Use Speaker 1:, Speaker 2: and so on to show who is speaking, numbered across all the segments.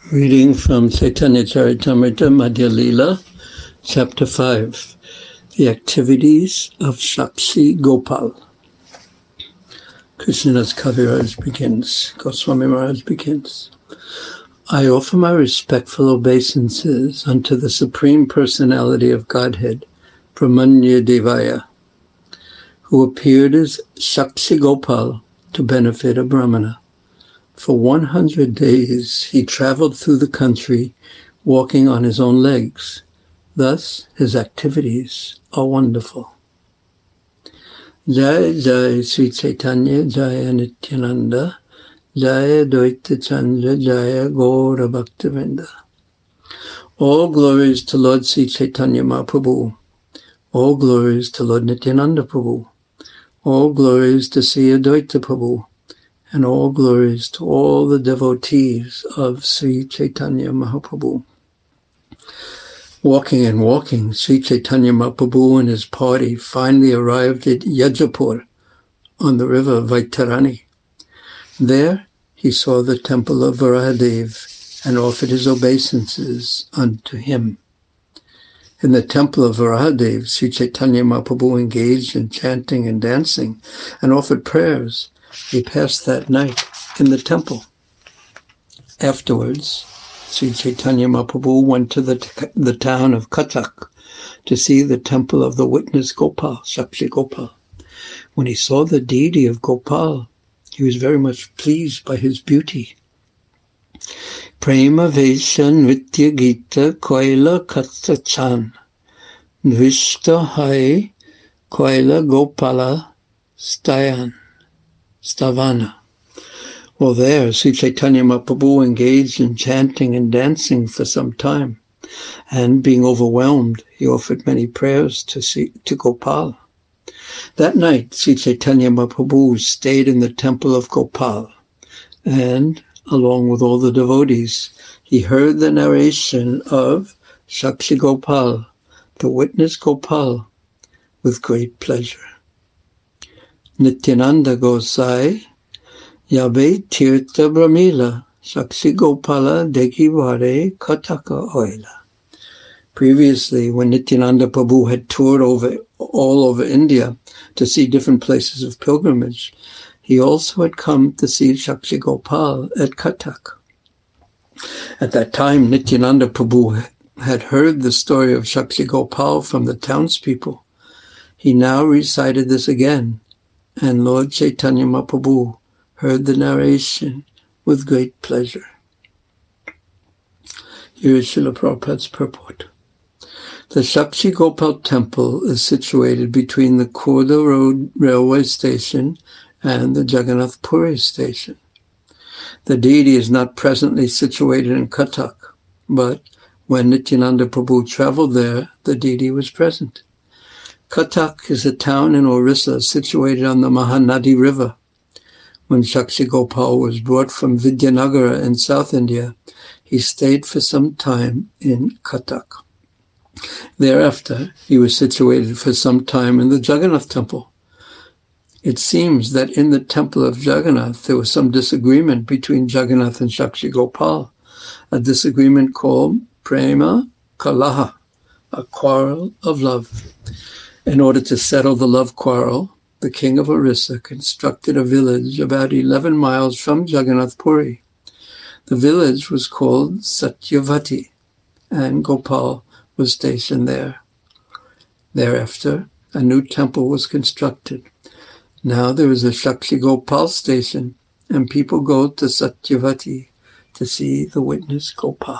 Speaker 1: Reading from Chaitanya Charitamrita Madhya Leela, Chapter 5, The Activities of Sakshi Gopal. Krishnadas Kaviraj begins, Goswami Maharaj begins. I offer my respectful obeisances unto the Supreme Personality of Godhead, Brahmanya Devaya, who appeared as Sakshi Gopal to benefit a Brahmana. For 100 days he traveled through the country, walking on his own legs. Thus his activities are wonderful. Jai Jai Sri Chaitanya Jaya Nityananda Jaya Dvaita Chandra Jaya Gaura Bhaktivinoda. All glories to Lord Sri Chaitanya Mahaprabhu. All glories to Lord Nityananda Prabhu. All glories to Sri Advaita Prabhu. And all glories to all the devotees of Sri Chaitanya Mahaprabhu. Walking, Sri Chaitanya Mahaprabhu and his party finally arrived at Yajapur on the river Vaitarani. There he saw the temple of Varahadev and offered his obeisances unto him. In the temple of Varahadev, Sri Chaitanya Mahaprabhu engaged in chanting and dancing and offered prayers. He passed that night in the temple. Afterwards, Sri Chaitanya Mahaprabhu went to the town of Cuttack to see the temple of the witness Gopal, Sakshi Gopal. When he saw the deity of Gopal, he was very much pleased by his beauty. Prema Vesha Nritya Gita Koila Kattachan Nvishta Hai Koila Gopala Stavana. Well, there, Sri Chaitanya Mahaprabhu engaged in chanting and dancing for some time, and being overwhelmed, he offered many prayers to Gopal. That night, Sri Chaitanya Mahaprabhu stayed in the temple of Gopal, and, along with all the devotees, he heard the narration of Sakshi Gopal, the witness Gopal, with great pleasure. Nityananda Gosai Yabe Tirtha Brahmila Sakshi Gopala Dekivare Kataka Oila. Previously, when Nityananda Prabhu had toured all over India to see different places of pilgrimage, he also had come to see Sakshi Gopal at Cuttack. At that time, Nityananda Prabhu had heard the story of Sakshi Gopal from the townspeople. He now recited this again, and Lord Chaitanya Mahaprabhu heard the narration with great pleasure. Here is Srila Prabhupada's purport. The Sakshi Gopal temple is situated between the Khurda Road railway station and the Jagannath Puri station. The deity is not presently situated in Cuttack, but when Nityananda Prabhu traveled there, the deity was present. Cuttack is a town in Orissa situated on the Mahanadi River. When Sakshi Gopal was brought from Vidyanagara in South India, he stayed for some time in Cuttack. Thereafter, he was situated for some time in the Jagannath temple. It seems that in the temple of Jagannath, there was some disagreement between Jagannath and Sakshi Gopal, a disagreement called Prema Kalaha, a quarrel of love. In order to settle the love quarrel, the king of Orissa constructed a village about 11 miles from Jagannath Puri. The village was called Satyavati, and Gopal was stationed there. Thereafter, a new temple was constructed. Now there is a Sakshi Gopal station, and people go to Satyavati to see the witness Gopal.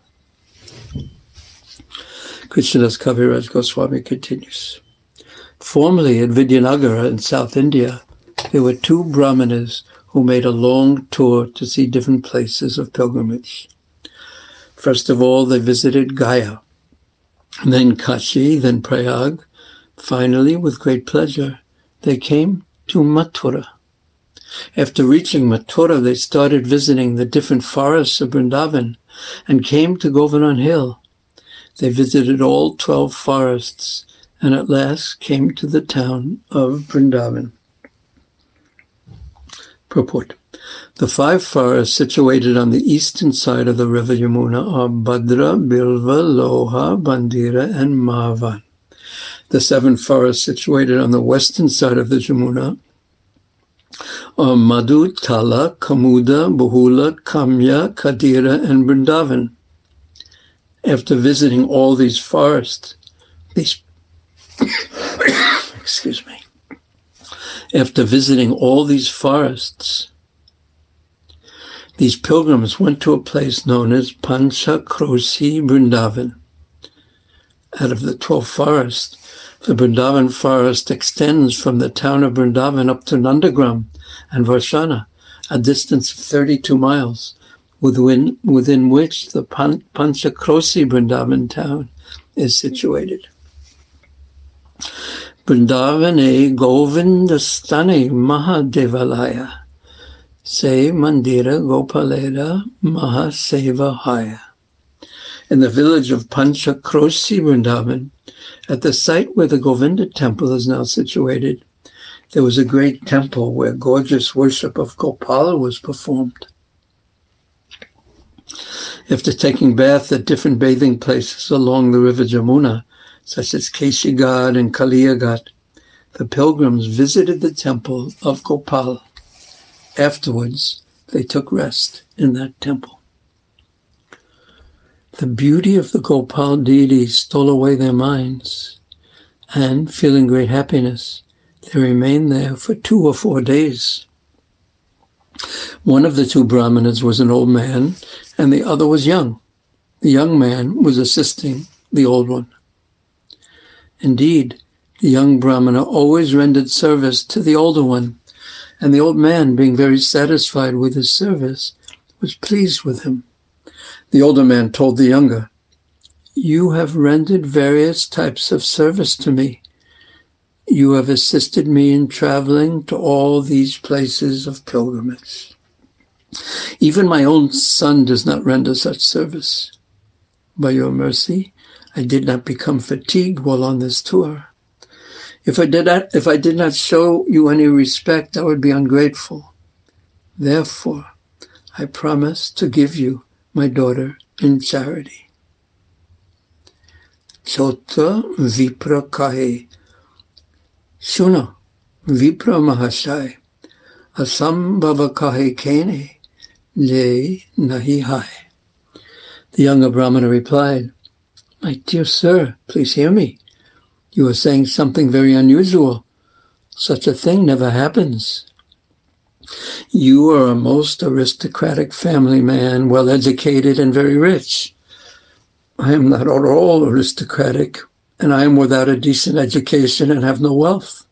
Speaker 1: Krishnadas Kaviraj Goswami continues. Formerly at Vidyanagara in South India, there were two Brahmanas who made a long tour to see different places of pilgrimage. First of all, they visited Gaya, then Kashi, then Prayag. Finally, with great pleasure, they came to Mathura. After reaching Mathura, they started visiting the different forests of Vrindavan and came to Govardhan Hill. They visited all 12 forests and at last came to the town of Vrindavan. Purport. The 5 forests situated on the eastern side of the river Yamuna are Bhadra, Bilva, Loha, Bandira, and Mahavan. The 7 forests situated on the western side of the Yamuna are Madhu, Tala, Kamuda, Bahula, Kamya, Kadira, and Vrindavan. After visiting all these forests, these pilgrims went to a place known as Panchakroshi Vrindavan. Out of the 12 forests, the Vrindavan forest extends from the town of Vrindavan up to Nandagram and Varshana, a distance of 32 miles, within which the Panchakroshi Vrindavan town is situated. Vrindavane Govindastane Mahadevalaya Se Mandira Gopalera Mahasevahaya. In the village of Panchakroshi Vrindavan, at the site where the Govinda temple is now situated, there was a great temple where gorgeous worship of Gopala was performed. After taking bath at different bathing places along the river Jamuna, such as Keshighat and Kaliyaghat, the pilgrims visited the temple of Gopala. Afterwards, they took rest in that temple. The beauty of the Gopal deity stole away their minds, and, feeling great happiness, they remained there for 2 or 4 days. One of the 2 brahmanas was an old man, and the other was young. The young man was assisting the old one. Indeed, the young brahmana always rendered service to the older one, and the old man, being very satisfied with his service, was pleased with him. The older man told the younger, "You have rendered various types of service to me. You have assisted me in traveling to all these places of pilgrimage. Even my own son does not render such service. By your mercy, I did not become fatigued while on this tour. If I did not show you any respect, I would be ungrateful. Therefore, I promise to give you my daughter in charity." Chota Vipra Kahe. Shuna, Vipra Mahashai, Asambhava Kahe Kene, Le Nahi Hai. The younger brahmana replied, "My dear sir, please hear me. You are saying something very unusual. Such a thing never happens. You are a most aristocratic family man, well educated and very rich. I am not at all aristocratic, and I am without a decent education and have no wealth."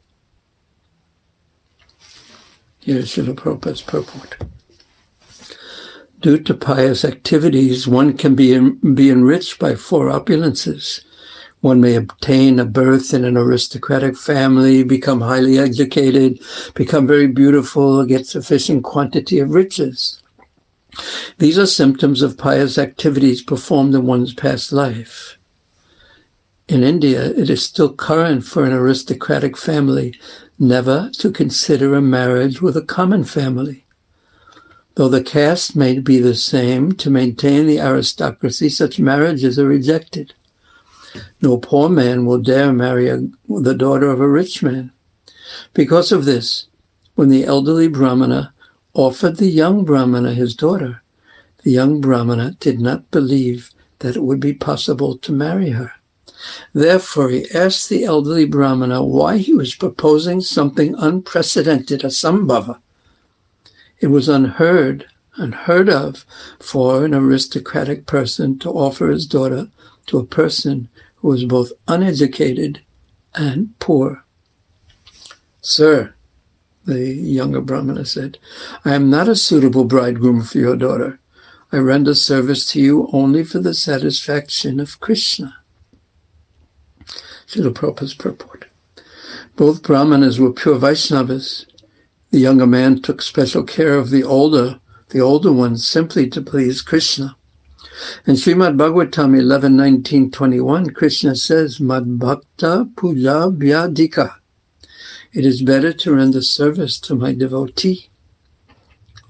Speaker 1: Here is Srila Prabhupada's purport. Due to pious activities, one can be enriched by 4 opulences. One may obtain a birth in an aristocratic family, become highly educated, become very beautiful, get sufficient quantity of riches. These are symptoms of pious activities performed in one's past life. In India, it is still current for an aristocratic family never to consider a marriage with a common family. Though the caste may be the same, to maintain the aristocracy, such marriages are rejected. No poor man will dare marry the daughter of a rich man. Because of this, when the elderly brahmana offered the young brahmana his daughter, the young brahmana did not believe that it would be possible to marry her. Therefore, he asked the elderly brahmana why he was proposing something unprecedented, a sambhava. It was unheard of for an aristocratic person to offer his daughter to a person who was both uneducated and poor. "Sir," the younger brahmana said, "I am not a suitable bridegroom for your daughter. I render service to you only for the satisfaction of Krishna." Srila Prabhupada's purport. Both brahmanas were pure Vaishnavas. The younger man took special care of the older one simply to please Krishna. In Srimad Bhagavatam 11:19-21, Krishna says, "Mad bhakta puja vyadika." It is better to render service to my devotee.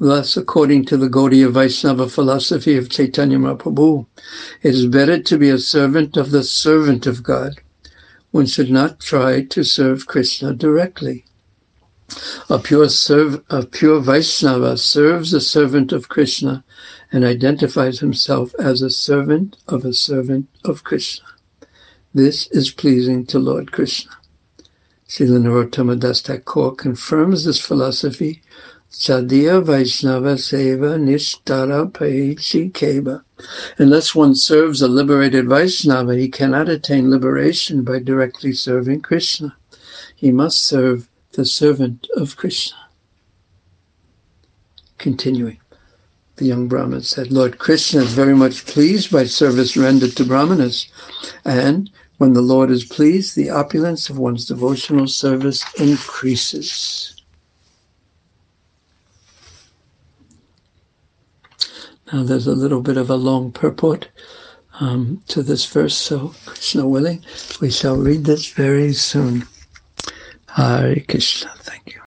Speaker 1: Thus, according to the Gaudiya Vaishnava philosophy of Chaitanya Mahaprabhu, it is better to be a servant of the servant of God. One should not try to serve Krishna directly. A pure Vaishnava serves a servant of Krishna and identifies himself as a servant of Krishna. This is pleasing to Lord Krishna. Srila Narottama Das Thakur confirms this philosophy. Chadiya Vaishnava Seva Nishtara Paichi Keva. Unless one serves a liberated Vaishnava, he cannot attain liberation by directly serving Krishna. He must serve the servant of Krishna. Continuing, the young Brahmin said, Lord Krishna is very much pleased by service rendered to Brahmanas, and when the Lord is pleased, the opulence of one's devotional service increases. Now there's a little bit of a long purport to this verse, so Krishna willing, we shall read this very soon. Hare Krishna.